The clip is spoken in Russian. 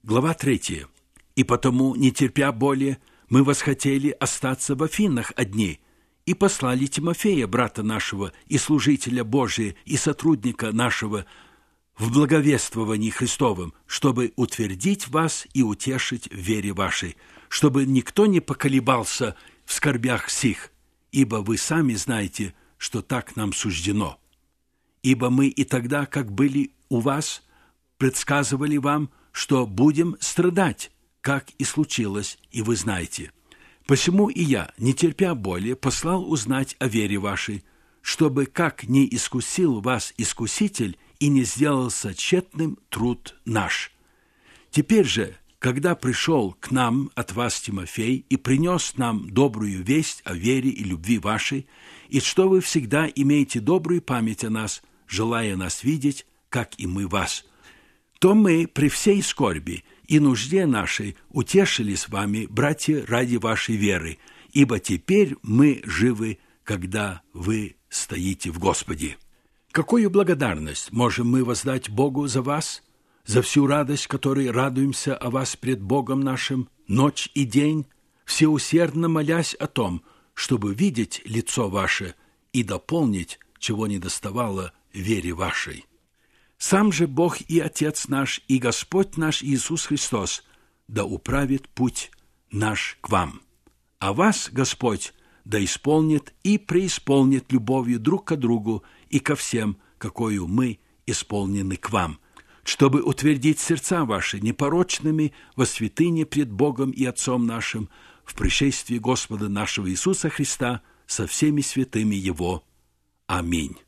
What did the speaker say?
Глава 3. «И потому, не терпя более, мы восхотели остаться в Афинах одни, и послали Тимофея, брата нашего, и служителя Божия, и сотрудника нашего, в благовествовании Христовом, чтобы утвердить вас и утешить в вере вашей, чтобы никто не поколебался в скорбях сих, ибо вы сами знаете, что так нам суждено. Ибо мы и тогда, как были у вас, предсказывали вам, что будем страдать, как и случилось, и вы знаете. Посему и я, не терпя более, послал узнать о вере вашей, чтобы как не искусил вас искуситель и не сделался тщетным труд наш. Теперь же, когда пришел к нам от вас Тимофей и принес нам добрую весть о вере и любви вашей, и что вы всегда имеете добрую память о нас, желая нас видеть, как и мы вас, то мы при всей скорби и нужде нашей утешились вами, братья, ради вашей веры, ибо теперь мы живы, когда вы стоите в Господе. Какую благодарность можем мы воздать Богу за вас, за всю радость, которой радуемся о вас пред Богом нашим, ночь и день, всеусердно молясь о том, чтобы видеть лицо ваше и дополнить, чего недоставало вере вашей. Сам же Бог и Отец наш, и Господь наш Иисус Христос да управит путь наш к вам. А вас, Господь, да исполнит и преисполнит любовью друг к другу и ко всем, какою мы исполнены к вам, чтобы утвердить сердца ваши непорочными во святыне пред Богом и Отцом нашим в пришествии Господа нашего Иисуса Христа со всеми святыми Его. Аминь.